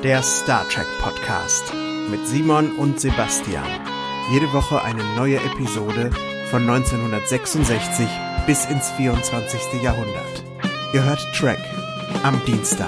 Der Star Trek Podcast mit Simon und Sebastian. Jede Woche eine neue Episode von 1966 bis ins 24. Jahrhundert. Ihr hört Trek am Dienstag.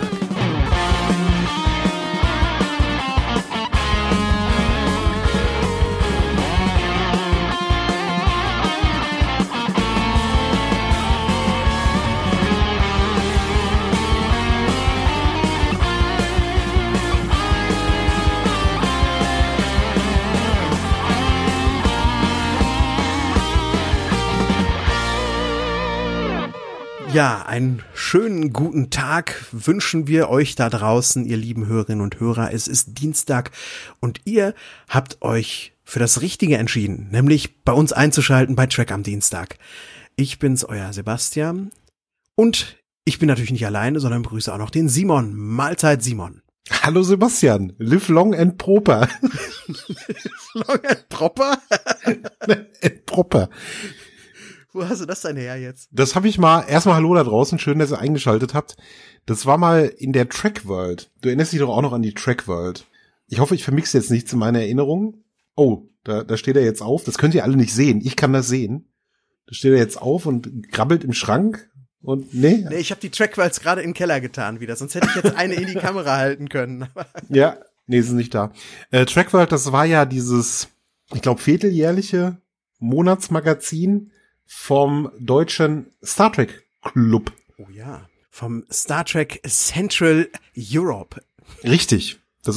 Ja, einen schönen guten Tag wünschen wir euch da draußen, ihr lieben Hörerinnen und Hörer. Es ist Dienstag und ihr habt euch für das Richtige entschieden, nämlich bei uns einzuschalten bei Trek am Dienstag. Ich bin's, euer Sebastian, und ich bin natürlich nicht alleine, sondern begrüße auch noch den Simon. Mahlzeit, Simon. Hallo Sebastian, live long and proper. Live long and proper? And proper. Wo hast du das denn her jetzt? Das habe ich mal, erstmal hallo da draußen, schön, dass ihr eingeschaltet habt. Das war mal in der Trek World. Du erinnerst dich doch auch noch an die Trek World. Ich hoffe, ich vermixe jetzt nichts in meiner Erinnerung. Oh, da steht er jetzt auf. Das könnt ihr alle nicht sehen. Ich kann das sehen. Da steht er jetzt auf und krabbelt im Schrank. Und nee, ich habe die Trek Worlds gerade in den Keller getan wieder. Sonst hätte ich jetzt eine in die Kamera halten können. Ja, nee, sie ist nicht da. Trek World, das war ja dieses, ich glaube, vierteljährliche Monatsmagazin vom deutschen Star Trek Club. Oh ja, vom Star Trek Central Europe. Richtig. Das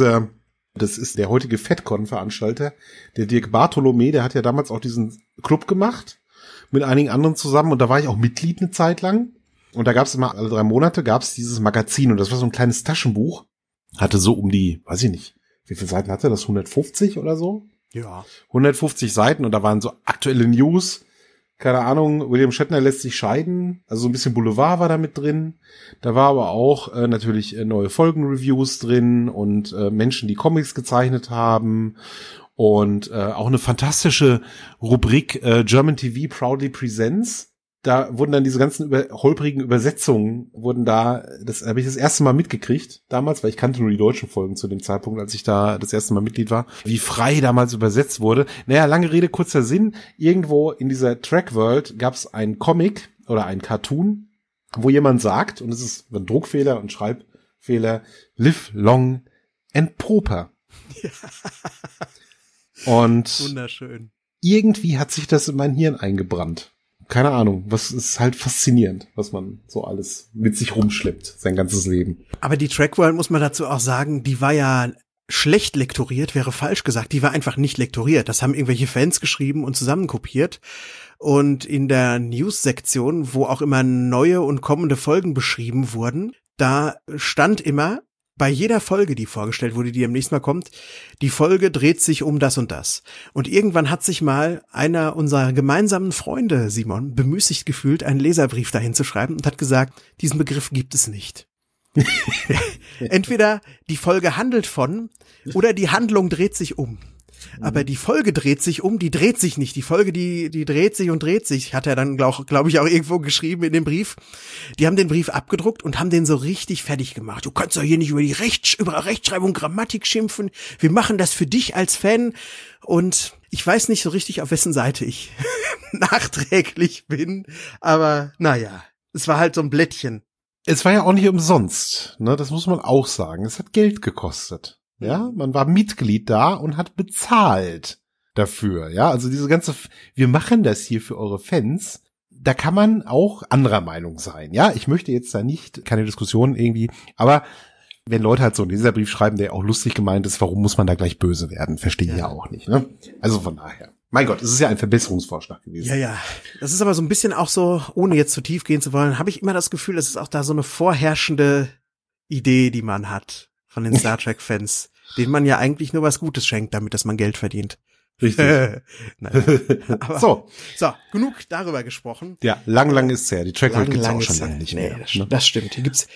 ist der heutige FedCon-Veranstalter, der Dirk Bartholomä, der hat ja damals auch diesen Club gemacht, mit einigen anderen zusammen, und da war ich auch Mitglied eine Zeit lang. Und da gab es immer alle 3 Monate gab's dieses Magazin, und das war so ein kleines Taschenbuch, hatte so um die, weiß ich nicht, wie viele Seiten hatte das, 150 oder so? Ja. 150 Seiten, und da waren so aktuelle News. Keine Ahnung, William Shatner lässt sich scheiden, also so ein bisschen Boulevard war da mit drin. Da war aber auch natürlich neue Folgenreviews drin und Menschen, die Comics gezeichnet haben, und auch eine fantastische Rubrik German TV Proudly Presents. Da wurden dann diese ganzen holprigen Übersetzungen, das habe ich das erste Mal mitgekriegt damals, weil ich kannte nur die deutschen Folgen zu dem Zeitpunkt, als ich da das erste Mal Mitglied war, wie frei damals übersetzt wurde. Naja, lange Rede, kurzer Sinn. Irgendwo in dieser Trek World gab es einen Comic oder einen Cartoon, wo jemand sagt, und es ist ein Druckfehler und Schreibfehler, live long and proper. Ja. Und wunderschön. Irgendwie hat sich das in mein Hirn eingebrannt. Keine Ahnung, was ist halt faszinierend, was man so alles mit sich rumschleppt, sein ganzes Leben. Aber die Trek World, muss man dazu auch sagen, die war ja schlecht lektoriert, wäre falsch gesagt, die war einfach nicht lektoriert. Das haben irgendwelche Fans geschrieben und zusammenkopiert. Und in der News-Sektion, wo auch immer neue und kommende Folgen beschrieben wurden, da stand immer, bei jeder Folge, die vorgestellt wurde, die am nächsten Mal kommt, die Folge dreht sich um das und das. Und irgendwann hat sich mal einer unserer gemeinsamen Freunde, Simon, bemüßigt gefühlt, einen Leserbrief dahin zu schreiben und hat gesagt, diesen Begriff gibt es nicht. Entweder die Folge handelt von oder die Handlung dreht sich um. Aber die Folge dreht sich um, die dreht sich nicht. Die Folge, die dreht sich und dreht sich, hat er dann, glaube ich, auch irgendwo geschrieben in dem Brief. Die haben den Brief abgedruckt und haben den so richtig fertig gemacht. Du kannst doch hier nicht über Rechtschreibung, Grammatik schimpfen. Wir machen das für dich als Fan. Und ich weiß nicht so richtig, auf wessen Seite ich nachträglich bin. Aber naja, es war halt so ein Blättchen. Es war ja auch nicht umsonst, ne? Das muss man auch sagen. Es hat Geld gekostet. Ja, man war Mitglied da und hat bezahlt dafür. Ja, also diese ganze, wir machen das hier für eure Fans. Da kann man auch anderer Meinung sein. Ja, ich möchte jetzt da nicht, keine Diskussion irgendwie, aber wenn Leute halt so einen Leserbrief schreiben, der auch lustig gemeint ist, warum muss man da gleich böse werden? Verstehe ich ja auch nicht, ne? Also von daher. Mein Gott, es ist ja ein Verbesserungsvorschlag gewesen. Ja. Das ist aber so ein bisschen auch so, ohne jetzt zu tief gehen zu wollen, habe ich immer das Gefühl, es ist auch da so eine vorherrschende Idee, die man hat von den Star Trek-Fans, denen man ja eigentlich nur was Gutes schenkt, damit dass man Geld verdient. Richtig. Aber, so, genug darüber gesprochen. Ja, lang ist es her. Die Track World gibt's auch schon lange nicht mehr. Das stimmt.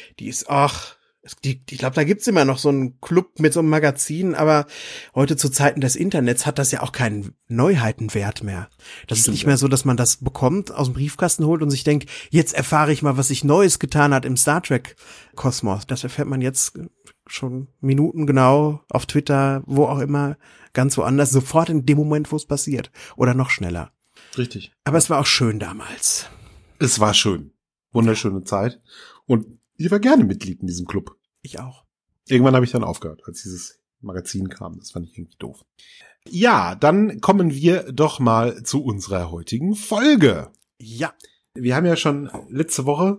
Ich glaube, da gibt's immer noch so einen Club mit so einem Magazin, aber heute zu Zeiten des Internets hat das ja auch keinen Neuheitenwert mehr. Das ist nicht mehr so, dass man das bekommt, aus dem Briefkasten holt und sich denkt, jetzt erfahre ich mal, was sich Neues getan hat im Star Trek Kosmos. Das erfährt man jetzt schon minutengenau auf Twitter, wo auch immer, ganz woanders, sofort in dem Moment, wo es passiert. Oder noch schneller. Richtig. Aber es war auch schön damals. Es war schön. Wunderschöne Zeit. Und ich war gerne Mitglied in diesem Club. Ich auch. Irgendwann habe ich dann aufgehört, als dieses Magazin kam. Das fand ich irgendwie doof. Ja, dann kommen wir doch mal zu unserer heutigen Folge. Ja. Wir haben ja schon letzte Woche.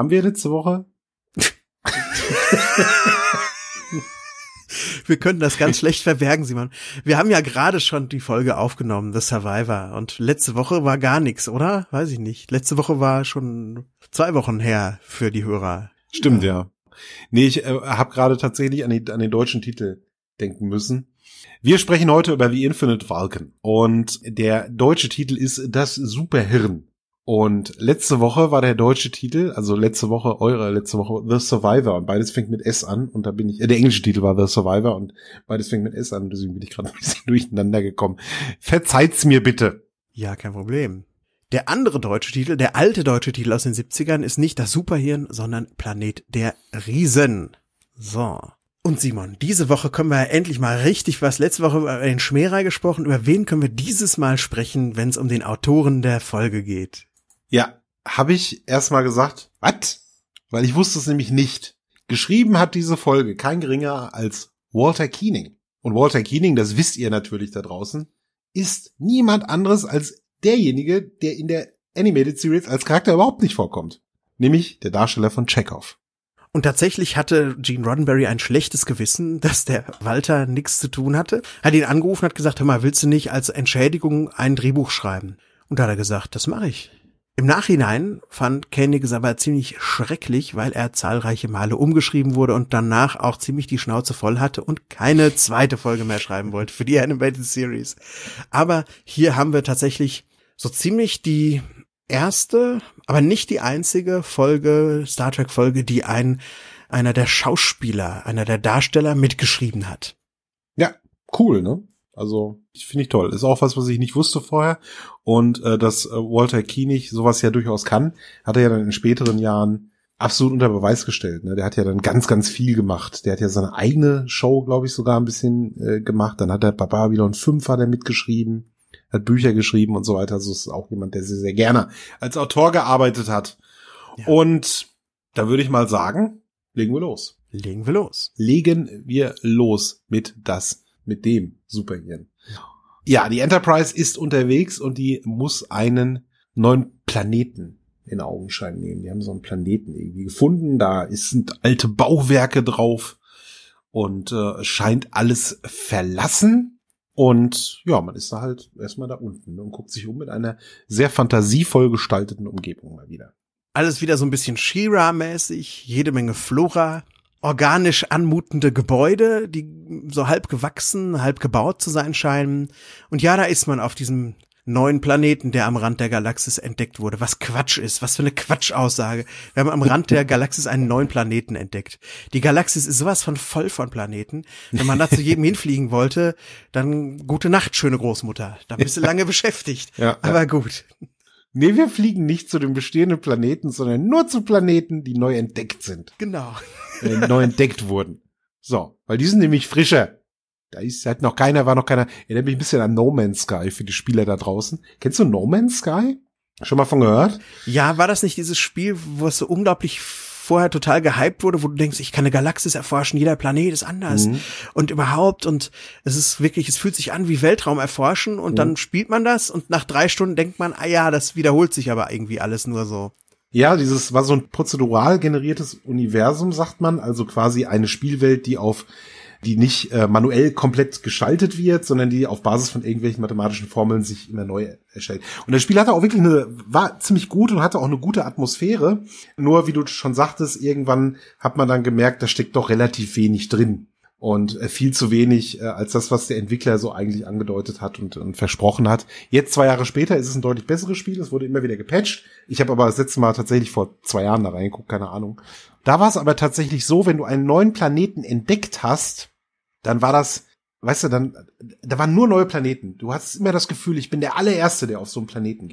Wir können das ganz schlecht verbergen, Simon. Wir haben ja gerade schon die Folge aufgenommen, The Survivor. Und letzte Woche war gar nichts, oder? Weiß ich nicht. Letzte Woche war schon 2 Wochen her für die Hörer. Stimmt, ja. Nee, ich habe gerade tatsächlich an den deutschen Titel denken müssen. Wir sprechen heute über The Infinite Vulcan. Und der deutsche Titel ist Das Superhirn. Und letzte Woche war der deutsche Titel, also letzte Woche The Survivor, und beides fängt mit S an, und da bin ich, der englische Titel war The Survivor und beides fängt mit S an, deswegen bin ich gerade ein bisschen durcheinander gekommen. Verzeiht's mir bitte. Ja, kein Problem. Der andere deutsche Titel, der alte deutsche Titel aus den 70ern, ist nicht Das Superhirn, sondern Planet der Riesen. So. Und Simon, diese Woche können wir endlich mal richtig was. Letzte Woche über den Schmährei gesprochen. Über wen können wir dieses Mal sprechen, wenn es um den Autoren der Folge geht? Ja, habe ich erstmal gesagt, was? Weil ich wusste es nämlich nicht. Geschrieben hat diese Folge kein geringer als Walter Koenig. Und Walter Koenig, das wisst ihr natürlich da draußen, ist niemand anderes als derjenige, der in der Animated Series als Charakter überhaupt nicht vorkommt. Nämlich der Darsteller von Chekhov. Und tatsächlich hatte Gene Roddenberry ein schlechtes Gewissen, dass der Walter nichts zu tun hatte. Hat ihn angerufen, hat gesagt, hör mal, willst du nicht als Entschädigung ein Drehbuch schreiben? Und da hat er gesagt, das mache ich. Im Nachhinein fand Koenig es aber ziemlich schrecklich, weil er zahlreiche Male umgeschrieben wurde und danach auch ziemlich die Schnauze voll hatte und keine zweite Folge mehr schreiben wollte für die Animated Series. Aber hier haben wir tatsächlich so ziemlich die erste, aber nicht die einzige Folge, Star Trek Folge, die einer der Schauspieler, einer der Darsteller mitgeschrieben hat. Ja, cool, ne? Also, finde ich toll. Ist auch was ich nicht wusste vorher. Und dass Walter Koenig sowas ja durchaus kann, hat er ja dann in späteren Jahren absolut unter Beweis gestellt. Ne? Der hat ja dann ganz, ganz viel gemacht. Der hat ja seine eigene Show, glaube ich, sogar ein bisschen gemacht. Dann hat er bei Babylon 5 hat er mitgeschrieben, hat Bücher geschrieben und so weiter. Also ist auch jemand, der sehr, sehr gerne als Autor gearbeitet hat. Ja. Und da würde ich mal sagen, legen wir los. Legen wir los. Legen wir los mit dem Superhirn. Ja, die Enterprise ist unterwegs und die muss einen neuen Planeten in Augenschein nehmen. Die haben so einen Planeten irgendwie gefunden. Da sind alte Bauwerke drauf und scheint alles verlassen. Und ja, man ist da halt erstmal da unten und guckt sich um mit einer sehr fantasievoll gestalteten Umgebung mal wieder. Alles wieder so ein bisschen She-Ra-mäßig, jede Menge Flora, organisch anmutende Gebäude, die so halb gewachsen, halb gebaut zu sein scheinen. Und ja, da ist man auf diesem neuen Planeten, der am Rand der Galaxis entdeckt wurde. Was Quatsch ist, was für eine Quatschaussage. Wir haben am Rand der Galaxis einen neuen Planeten entdeckt. Die Galaxis ist sowas von voll von Planeten. Wenn man da zu jedem hinfliegen wollte, dann gute Nacht, schöne Großmutter. Da bist du lange beschäftigt. Ja, aber gut. Nee, wir fliegen nicht zu den bestehenden Planeten, sondern nur zu Planeten, die neu entdeckt sind. Genau. Neu entdeckt wurden. So, weil die sind nämlich frischer. Da ist halt noch keiner, erinnert mich ein bisschen an No Man's Sky für die Spieler da draußen. Kennst du No Man's Sky? Schon mal von gehört? Ja, war das nicht dieses Spiel, wo es so unglaublich vorher total gehypt wurde, wo du denkst, ich kann eine Galaxis erforschen, jeder Planet ist anders und überhaupt, und es ist wirklich, es fühlt sich an wie Weltraum erforschen und dann spielt man das und nach 3 Stunden denkt man, ja, das wiederholt sich aber irgendwie alles nur so. Ja, dieses war so ein prozedural generiertes Universum, sagt man, also quasi eine Spielwelt, die nicht manuell komplett gestaltet wird, sondern die auf Basis von irgendwelchen mathematischen Formeln sich immer neu erstellt. Und das Spiel hatte auch wirklich war ziemlich gut und hatte auch eine gute Atmosphäre. Nur, wie du schon sagtest, irgendwann hat man dann gemerkt, da steckt doch relativ wenig drin. Und viel zu wenig als das, was der Entwickler so eigentlich angedeutet hat und versprochen hat. Jetzt 2 Jahre später ist es ein deutlich besseres Spiel. Es wurde immer wieder gepatcht. Ich habe aber das letzte Mal tatsächlich vor 2 Jahren da reingeguckt, keine Ahnung. Da war es aber tatsächlich so, wenn du einen neuen Planeten entdeckt hast, dann war das, weißt du, da waren nur neue Planeten. Du hattest immer das Gefühl, ich bin der allererste, der auf so einen Planeten geht.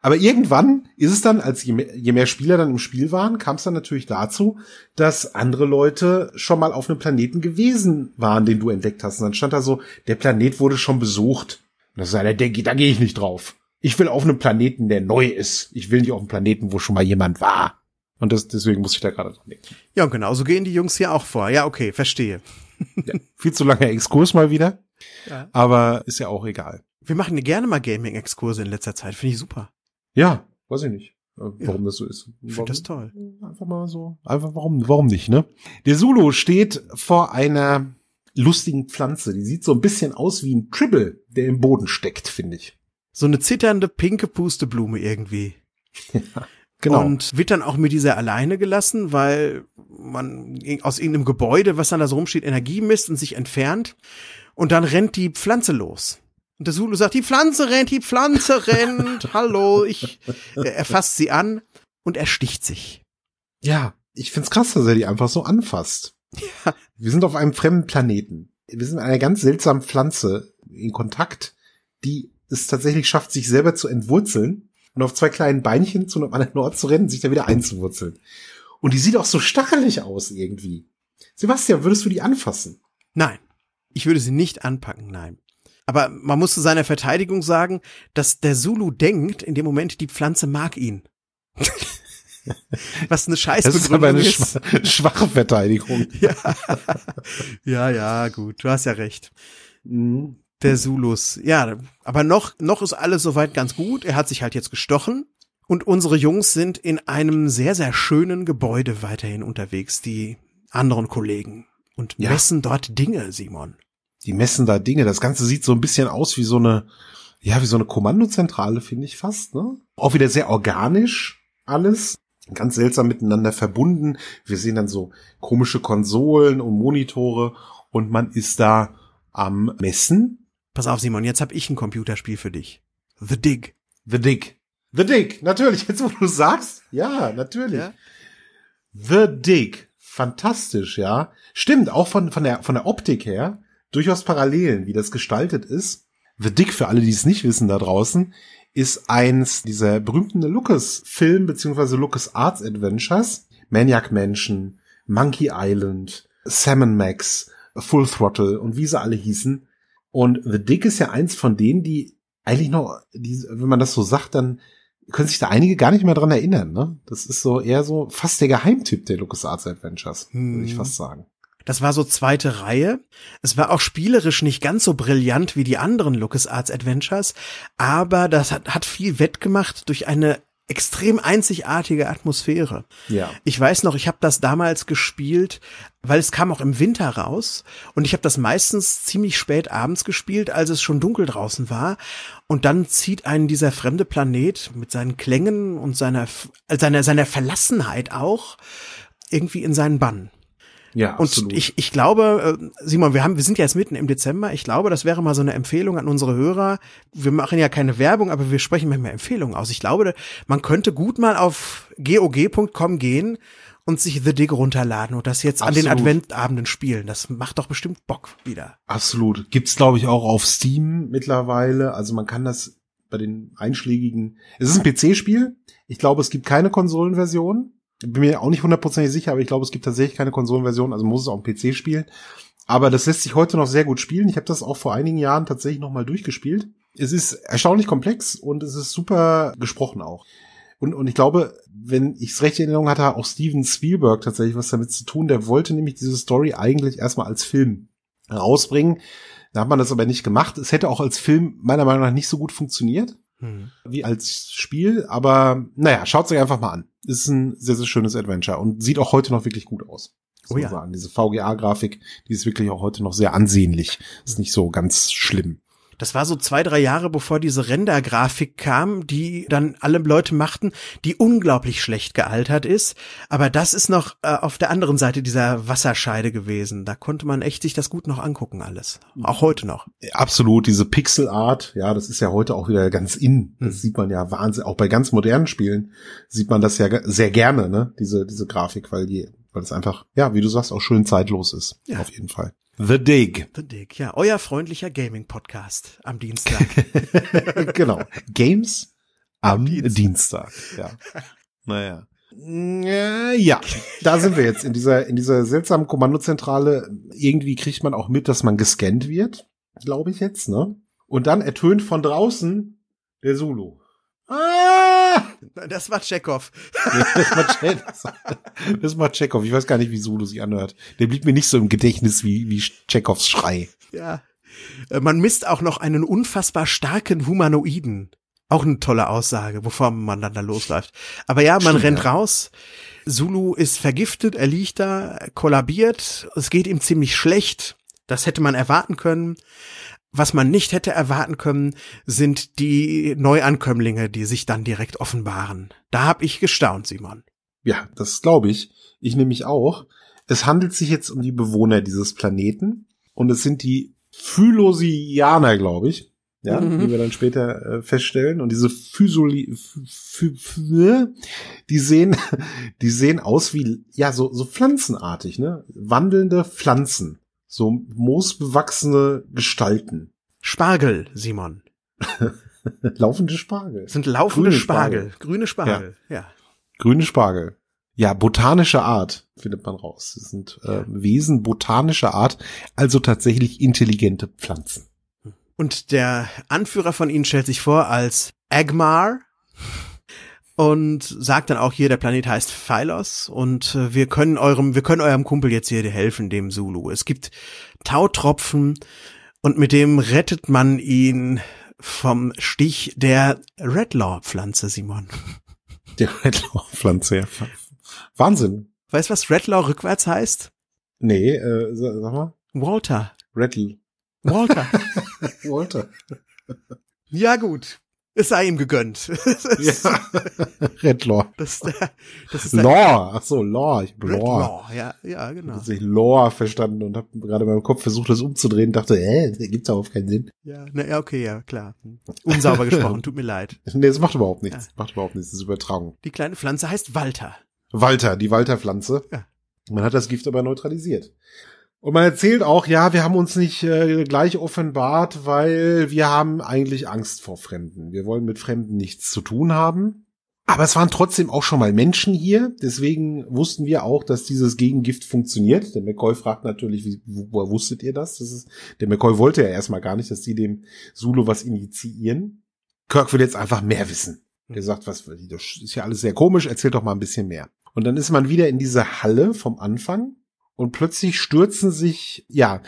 Aber irgendwann ist es dann, als je mehr Spieler dann im Spiel waren, kam es dann natürlich dazu, dass andere Leute schon mal auf einem Planeten gewesen waren, den du entdeckt hast. Und dann stand da so, der Planet wurde schon besucht. Und das ist einer, da gehe ich nicht drauf. Ich will auf einem Planeten, der neu ist. Ich will nicht auf einem Planeten, wo schon mal jemand war. Und deswegen muss ich da gerade dran denken. Ja, und genauso gehen die Jungs hier auch vor. Ja, okay, verstehe. Ja, viel zu langer Exkurs mal wieder. Ja. Aber ist ja auch egal. Wir machen gerne mal Gaming-Exkurse in letzter Zeit. Finde ich super. Ja, weiß ich nicht, warum das so ist. Ich finde das toll. Einfach mal so. Einfach warum nicht, ne? Der Zulu steht vor einer lustigen Pflanze. Die sieht so ein bisschen aus wie ein Tribble, der im Boden steckt, finde ich. So eine zitternde, pinke Pusteblume irgendwie. Ja, genau. Und wird dann auch mit dieser alleine gelassen, weil man aus irgendeinem Gebäude, was dann da so rumsteht, Energie misst und sich entfernt. Und dann rennt die Pflanze los. Und der Zulu sagt, die Pflanze rennt, hallo, er fasst sie an und er sticht sich. Ja, ich find's krass, dass er die einfach so anfasst. Ja. Wir sind auf einem fremden Planeten. Wir sind mit einer ganz seltsamen Pflanze in Kontakt, die es tatsächlich schafft, sich selber zu entwurzeln und auf 2 kleinen Beinchen zu einem anderen Ort zu rennen, sich da wieder einzuwurzeln. Und die sieht auch so stachelig aus irgendwie. Sebastian, würdest du die anfassen? Nein, ich würde sie nicht anpacken, nein. Aber man muss zu seiner Verteidigung sagen, dass der Zulu denkt, in dem Moment, die Pflanze mag ihn. Was eine Scheißbegründung ist. Das ist aber eine schwache Verteidigung. Ja, gut, du hast ja recht. Mhm. Der Zulus. Ja, aber noch ist alles soweit ganz gut. Er hat sich halt jetzt gestochen. Und unsere Jungs sind in einem sehr, sehr schönen Gebäude weiterhin unterwegs, die anderen Kollegen. Und messen dort Dinge, Simon. Die messen da Dinge. Das Ganze sieht so ein bisschen aus wie so eine Kommandozentrale, finde ich fast, ne? Auch wieder sehr organisch alles. Ganz seltsam miteinander verbunden. Wir sehen dann so komische Konsolen und Monitore und man ist da am Messen. Pass auf, Simon, jetzt habe ich ein Computerspiel für dich. The Dig. Natürlich, jetzt wo du sagst. Ja, natürlich. Ja? The Dig. Fantastisch, ja. Stimmt, auch von der Optik her. Durchaus Parallelen, wie das gestaltet ist. The Dig, für alle, die es nicht wissen da draußen, ist eins dieser berühmten Lucas-Film- bzw. LucasArts-Adventures. Maniac Mansion, Monkey Island, Sam & Max, Full Throttle und wie sie alle hießen. Und The Dig ist ja eins von denen, die eigentlich noch, wenn man das so sagt, dann können sich da einige gar nicht mehr dran erinnern, ne? Das ist so eher so fast der Geheimtipp der LucasArts-Adventures, würde ich fast sagen. Das war so 2. Reihe. Es war auch spielerisch nicht ganz so brillant wie die anderen LucasArts Adventures, aber das hat viel wettgemacht durch eine extrem einzigartige Atmosphäre. Ja. Ich weiß noch, ich habe das damals gespielt, weil es kam auch im Winter raus und ich habe das meistens ziemlich spät abends gespielt, als es schon dunkel draußen war und dann zieht einen dieser fremde Planet mit seinen Klängen und seiner Verlassenheit auch irgendwie in seinen Bann. Ja, absolut. Und ich glaube, Simon, wir sind ja jetzt mitten im Dezember. Ich glaube, das wäre mal so eine Empfehlung an unsere Hörer. Wir machen ja keine Werbung, aber wir sprechen manchmal Empfehlungen aus. Ich glaube, man könnte gut mal auf GOG.com gehen und sich The Dig runterladen und das jetzt Absolut. an den Adventabenden spielen. Das macht doch bestimmt Bock wieder. Absolut. Gibt's, glaube ich, auch auf Steam mittlerweile. Also man kann das bei den einschlägigen. Es ist ein PC-Spiel. Ich glaube, es gibt keine Konsolenversion. Bin mir auch nicht 100% sicher, aber ich glaube, es gibt tatsächlich keine Konsolenversion, also muss es auch am PC spielen. Aber das lässt sich heute noch sehr gut spielen. Ich habe das auch vor einigen Jahren tatsächlich noch mal durchgespielt. Es ist erstaunlich komplex und es ist super gesprochen auch. Und ich glaube, wenn ich es recht in Erinnerung hatte, auch Steven Spielberg tatsächlich was damit zu tun. Der wollte nämlich diese Story eigentlich erstmal als Film rausbringen. Da hat man das aber nicht gemacht. Es hätte auch als Film meiner Meinung nach nicht so gut funktioniert wie als Spiel. Aber naja, schaut es euch einfach mal an. Ist ein sehr, sehr schönes Adventure und sieht auch heute noch wirklich gut aus. Oh ja. Sagen. Diese VGA-Grafik, die ist wirklich auch heute noch sehr ansehnlich. Ist nicht so ganz schlimm. Das war so 2, 3 Jahre, bevor diese Render-Grafik kam, die dann alle Leute machten, die unglaublich schlecht gealtert ist. Aber das ist noch auf der anderen Seite dieser Wasserscheide gewesen. Da konnte man echt sich das gut noch angucken alles. Auch heute noch. Absolut, diese Pixel-Art, ja, das ist ja heute auch wieder ganz in. Das sieht man ja Wahnsinn. Auch bei ganz modernen Spielen sieht man das ja sehr gerne, ne, diese Grafik, weil es einfach, ja, wie du sagst, auch schön zeitlos ist. Ja. Auf jeden Fall. The Dig. The Dig, ja. Euer freundlicher Gaming-Podcast am Dienstag. Genau. Games Am Dienstag, ja. Naja. Ja, da sind wir jetzt in dieser seltsamen Kommandozentrale. Irgendwie kriegt man auch mit, dass man gescannt wird, glaube ich jetzt, ne? Und dann ertönt von draußen der Zulu. Ah! Das war Tschechow. Das war Tschechow. Ich weiß gar nicht, wie Zulu sich anhört. Der blieb mir nicht so im Gedächtnis wie Tschechows Schrei. Ja. Man misst auch noch einen unfassbar starken Humanoiden. Auch eine tolle Aussage, bevor man dann da losläuft. Aber ja, man rennt raus. Zulu ist vergiftet, er liegt da, kollabiert. Es geht ihm ziemlich schlecht. Das hätte man erwarten können. Was man nicht hätte erwarten können, sind die Neuankömmlinge, die sich dann direkt offenbaren. Da hab ich gestaunt, Simon. Ja, das glaube ich. Ich nämlich auch. Es handelt sich jetzt um die Bewohner dieses Planeten. Und es sind die Phylosianer, glaube ich. Ja, wie wir dann später feststellen. Und diese die sehen aus wie, ja, so pflanzenartig, ne? Wandelnde Pflanzen. So moosbewachsene Gestalten. Spargel, Simon. Laufende Spargel. Das sind laufende Spargel. Grüne Spargel, ja. Grüne Spargel. Ja, botanische Art, findet man raus. Das sind Wesen botanischer Art, also tatsächlich intelligente Pflanzen. Und der Anführer von ihnen stellt sich vor als Agmar und sagt dann auch hier, der Planet heißt Phylos und wir können eurem Kumpel jetzt hier helfen, dem Zulu. Es gibt Tautropfen und mit dem rettet man ihn vom Stich der Redlaw-Pflanze, Simon. Der Redlaw-Pflanze, ja. Wahnsinn. Weißt du, was Redlaw rückwärts heißt? Nee, sag mal. Walter. Walter. Ja, gut. Es sei ihm gegönnt. Ja. Redlaw. Das ist Law. Ach so, Law. Ich bin Law. Ja, genau. Ich habe Law verstanden und habe gerade in meinem Kopf versucht, das umzudrehen. Dachte, das gibt's darauf keinen Sinn. Ja, okay, ja, klar. Unsauber gesprochen, tut mir leid. Nee, das macht überhaupt nichts. Ja. Das ist Übertragung. Die kleine Pflanze heißt Walter. Die Walter-Pflanze. Ja. Man hat das Gift aber neutralisiert. Und man erzählt auch, ja, wir haben uns nicht gleich offenbart, weil wir haben eigentlich Angst vor Fremden. Wir wollen mit Fremden nichts zu tun haben. Aber es waren trotzdem auch schon mal Menschen hier. Deswegen wussten wir auch, dass dieses Gegengift funktioniert. Der McCoy fragt natürlich, woher wusstet ihr das? Der McCoy wollte ja erstmal gar nicht, dass die dem Zulu was initiieren. Kirk will jetzt einfach mehr wissen. Der sagt, das ist ja alles sehr komisch, erzählt doch mal ein bisschen mehr. Und dann ist man wieder in diese Halle vom Anfang. Und plötzlich stürzen sich,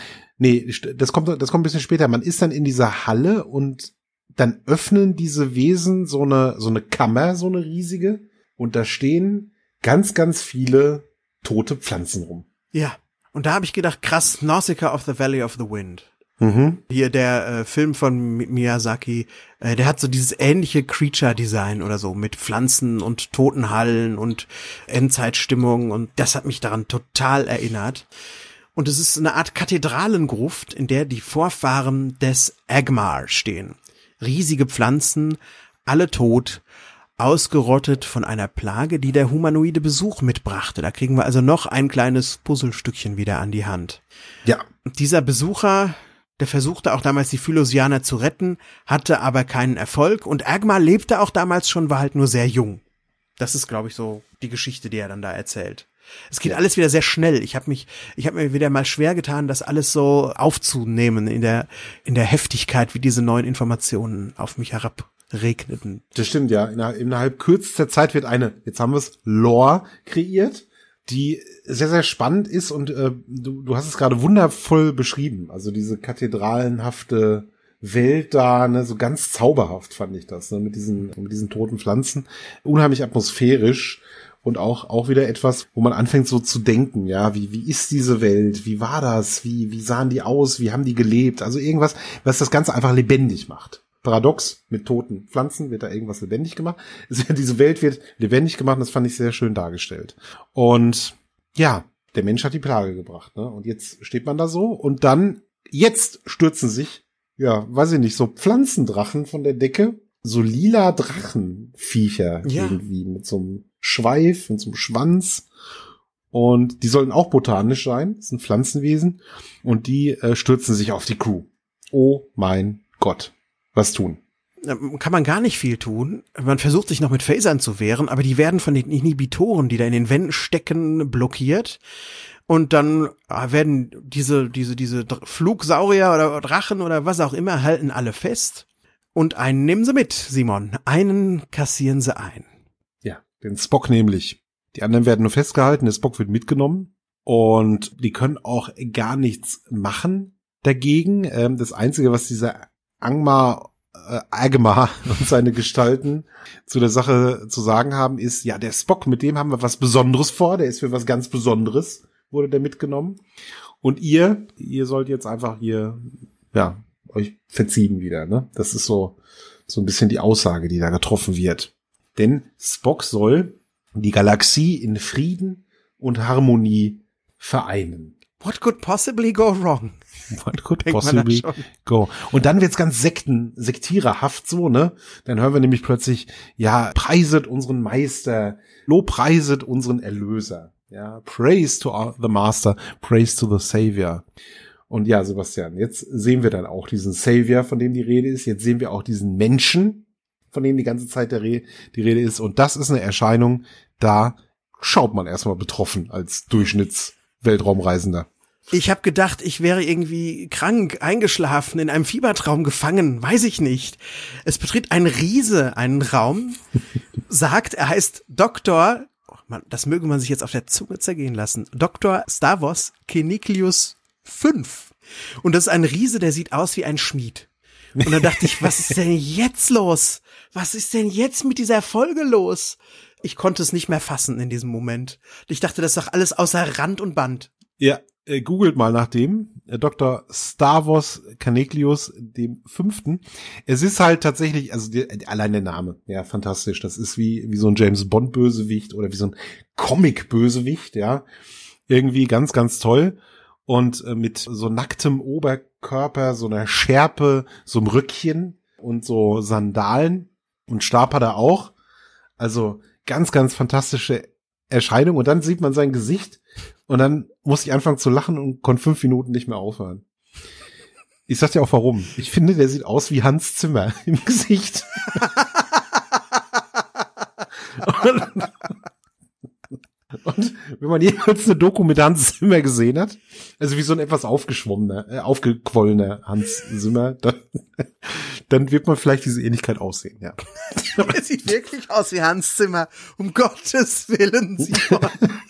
das kommt ein bisschen später. Man ist dann in dieser Halle und dann öffnen diese Wesen so eine Kammer, so eine riesige. Und da stehen ganz, ganz viele tote Pflanzen rum. Ja, und da habe ich gedacht, krass, Nausicaa of the Valley of the Wind. Hier der Film von Miyazaki, der hat so dieses ähnliche Creature-Design oder so mit Pflanzen und Totenhallen und Endzeitstimmung und das hat mich daran total erinnert. Und es ist eine Art Kathedralengruft, in der die Vorfahren des Agmar stehen. Riesige Pflanzen, alle tot, ausgerottet von einer Plage, die der humanoide Besuch mitbrachte. Da kriegen wir also noch ein kleines Puzzlestückchen wieder an die Hand. Ja. Und dieser Besucher, der versuchte auch damals die Phylosianer zu retten, hatte aber keinen Erfolg und Agmar lebte auch damals schon, war halt nur sehr jung. Das ist, glaube ich, so die Geschichte, die er dann da erzählt. Es geht alles wieder sehr schnell. Ich hab mir wieder mal schwer getan, das alles so aufzunehmen in der Heftigkeit, wie diese neuen Informationen auf mich herabregneten. Das stimmt, ja. Innerhalb kürzester Zeit wird jetzt haben wir es, Lore kreiert, die sehr, sehr spannend ist und du hast es gerade wundervoll beschrieben. Also diese kathedralenhafte Welt da, ne, so ganz zauberhaft fand ich das, ne, mit diesen toten Pflanzen. Unheimlich atmosphärisch und auch wieder etwas, wo man anfängt so zu denken, ja, wie ist diese Welt? Wie war das? Wie sahen die aus? Wie haben die gelebt? Also irgendwas, was das Ganze einfach lebendig macht. Paradox, mit toten Pflanzen wird da irgendwas lebendig gemacht. Diese Welt wird lebendig gemacht und das fand ich sehr schön dargestellt. Und ja, der Mensch hat die Plage gebracht, ne? Und jetzt steht man da so und dann, jetzt stürzen sich, ja, weiß ich nicht, so Pflanzendrachen von der Decke, so lila Drachenviecher irgendwie mit so einem Schweif und so einem Schwanz. Und die sollten auch botanisch sein, das sind Pflanzenwesen. Und die stürzen sich auf die Crew. Oh mein Gott. Was tun? kann man gar nicht viel tun. Man versucht sich noch mit Phasern zu wehren, aber die werden von den Inhibitoren, die da in den Wänden stecken, blockiert. Und dann werden diese Flugsaurier oder Drachen oder was auch immer halten alle fest. Und einen nehmen sie mit, Simon. Einen kassieren sie ein. Ja, den Spock nämlich. Die anderen werden nur festgehalten, der Spock wird mitgenommen. Und die können auch gar nichts machen dagegen. Das Einzige, was dieser Agma und seine Gestalten zu der Sache zu sagen haben, ist, ja, der Spock, mit dem haben wir was Besonderes vor, der ist für was ganz Besonderes, wurde der mitgenommen. Und ihr sollt jetzt einfach hier, ja, euch verziehen wieder, ne? Das ist so ein bisschen die Aussage, die da getroffen wird. Denn Spock soll die Galaxie in Frieden und Harmonie vereinen. What could possibly go wrong? What could possibly go? Und dann wird's ganz sektiererhaft so, ne? Dann hören wir nämlich plötzlich, ja, preiset unseren Meister, lobpreiset unseren Erlöser. Ja, praise to the Master, praise to the Savior. Und ja, Sebastian, jetzt sehen wir dann auch diesen Savior, von dem die Rede ist. Jetzt sehen wir auch diesen Menschen, von dem die ganze Zeit die Rede ist. Und das ist eine Erscheinung, da schaut man erstmal betroffen als Durchschnitts-Weltraumreisender. Ich habe gedacht, ich wäre irgendwie krank, eingeschlafen, in einem Fiebertraum gefangen, weiß ich nicht. Es betritt ein Riese einen Raum, sagt, er heißt Dr., das möge man sich jetzt auf der Zunge zergehen lassen, Dr. Stavros Keniklius 5. Und das ist ein Riese, der sieht aus wie ein Schmied. Und dann dachte ich, was ist denn jetzt los? Was ist denn jetzt mit dieser Folge los? Ich konnte es nicht mehr fassen in diesem Moment. Ich dachte, das ist doch alles außer Rand und Band. Ja, googelt mal nach dem Dr. Stavros Keniklius dem 5. Es ist halt tatsächlich, also allein der Name, ja, fantastisch. Das ist wie so ein James Bond Bösewicht oder wie so ein Comic Bösewicht, ja. Irgendwie ganz, ganz toll. Und mit so nacktem Oberkörper, so einer Schärpe, so einem Röckchen und so Sandalen und Stab hat er auch. Also ganz, ganz fantastische Erscheinung. Und dann sieht man sein Gesicht und dann muss ich anfangen zu lachen und konnte 5 Minuten nicht mehr aufhören. Ich sag dir auch warum. Ich finde, der sieht aus wie Hans Zimmer im Gesicht. Und wenn man jemals eine Doku mit Hans Zimmer gesehen hat, also wie so ein etwas aufgequollener Hans Zimmer, dann wird man vielleicht diese Ähnlichkeit aussehen, ja. Er sieht wirklich aus wie Hans Zimmer, um Gottes Willen, Simon.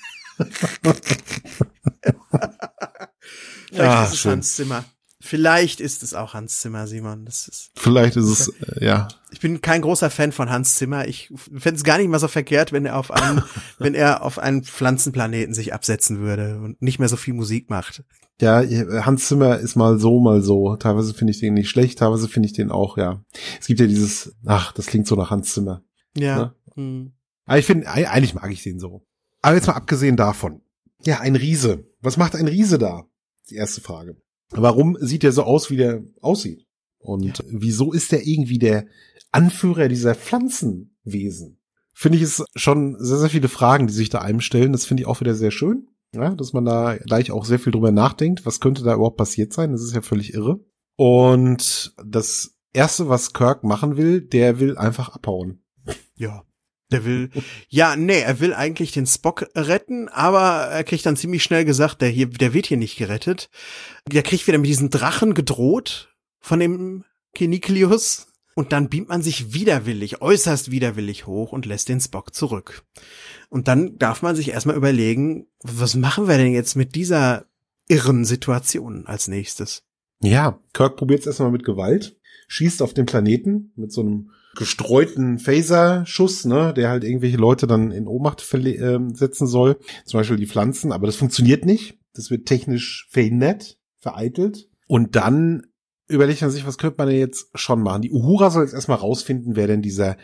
Vielleicht ist es schön. Hans Zimmer. Vielleicht ist es auch Hans Zimmer, Simon. Vielleicht ist es, ja. Ich bin kein großer Fan von Hans Zimmer. Ich fände es gar nicht mal so verkehrt, wenn er auf einen Pflanzenplaneten sich absetzen würde und nicht mehr so viel Musik macht. Ja, Hans Zimmer ist mal so, mal so. Teilweise finde ich den nicht schlecht, teilweise finde ich den auch, ja. Es gibt ja dieses, das klingt so nach Hans Zimmer. Ja. Ne? Aber ich finde, eigentlich mag ich den so. Aber jetzt mal abgesehen davon. Ja, ein Riese. Was macht ein Riese da? Die erste Frage. Warum sieht er so aus, wie der aussieht? Und wieso ist er irgendwie der Anführer dieser Pflanzenwesen? Finde ich es schon sehr, sehr viele Fragen, die sich da einem stellen. Das finde ich auch wieder sehr schön, ja, dass man da gleich auch sehr viel drüber nachdenkt. Was könnte da überhaupt passiert sein? Das ist ja völlig irre. Und das Erste, was Kirk machen will, der will einfach abhauen. Ja. Er will eigentlich den Spock retten, aber er kriegt dann ziemlich schnell gesagt, der wird hier nicht gerettet. Der kriegt wieder mit diesen Drachen gedroht von dem Keniklius und dann beamt man sich äußerst widerwillig hoch und lässt den Spock zurück. Und dann darf man sich erstmal überlegen, was machen wir denn jetzt mit dieser irren Situation als nächstes? Ja, Kirk probiert es erstmal mit Gewalt, schießt auf den Planeten mit so einem gestreuten Phaser-Schuss, ne, der halt irgendwelche Leute dann in Ohnmacht setzen soll. Zum Beispiel die Pflanzen, aber das funktioniert nicht. Das wird technisch verhindert, vereitelt. Und dann überlegt man sich, was könnte man denn jetzt schon machen? Die Uhura soll jetzt erstmal rausfinden, wer denn dieser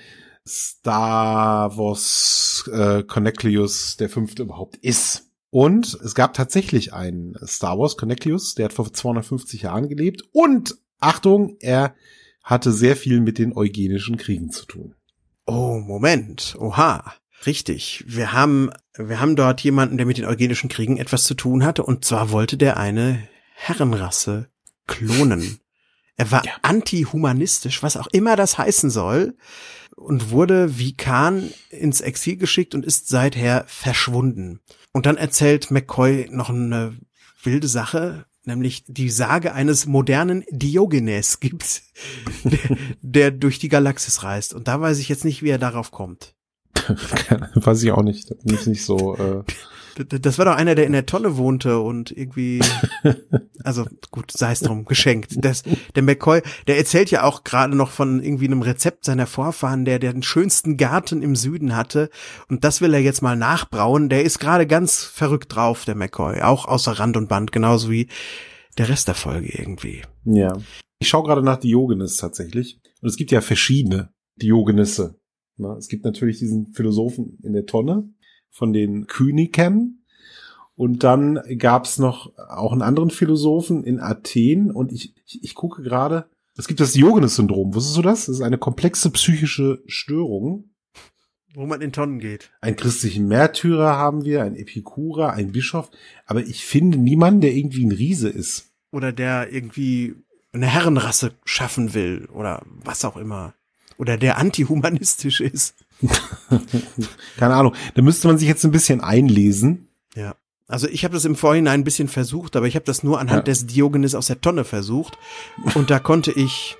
Stavros Keniklius der 5. überhaupt ist. Und es gab tatsächlich einen Stavros Keniklius, der hat vor 250 Jahren gelebt. Und, Achtung, er hatte sehr viel mit den Eugenischen Kriegen zu tun. Oh, Moment. Oha. Richtig. Wir haben dort jemanden, der mit den Eugenischen Kriegen etwas zu tun hatte, und zwar wollte der eine Herrenrasse klonen. Er war antihumanistisch, was auch immer das heißen soll, und wurde wie Khan ins Exil geschickt und ist seither verschwunden. Und dann erzählt McCoy noch eine wilde Sache, nämlich die Sage eines modernen Diogenes gibt, der durch die Galaxis reist. Und da weiß ich jetzt nicht, wie er darauf kommt. Weiß ich auch nicht. Da bin ich nicht so. Das war doch einer, der in der Tonne wohnte und irgendwie, also gut, sei es drum, geschenkt. Der McCoy, der erzählt ja auch gerade noch von irgendwie einem Rezept seiner Vorfahren, der den schönsten Garten im Süden hatte. Und das will er jetzt mal nachbrauen. Der ist gerade ganz verrückt drauf, der McCoy. Auch außer Rand und Band, genauso wie der Rest der Folge irgendwie. Ja. Ich schaue gerade nach Diogenes tatsächlich. Und es gibt ja verschiedene Diogenesse. Na, es gibt natürlich diesen Philosophen in der Tonne von den Kynikern. Und dann gab's noch auch einen anderen Philosophen in Athen. Und ich gucke gerade, es gibt das Diogenes-Syndrom. Wusstest du das? Das ist eine komplexe psychische Störung. Wo man in Tonnen geht. Einen christlichen Märtyrer haben wir, einen Epikurer, einen Bischof. Aber ich finde niemanden, der irgendwie ein Riese ist. Oder der irgendwie eine Herrenrasse schaffen will. Oder was auch immer. Oder der antihumanistisch ist. Keine Ahnung. Da müsste man sich jetzt ein bisschen einlesen. Ja. Also ich habe das im Vorhinein ein bisschen versucht, aber ich habe das nur anhand des Diogenes aus der Tonne versucht. Und da konnte ich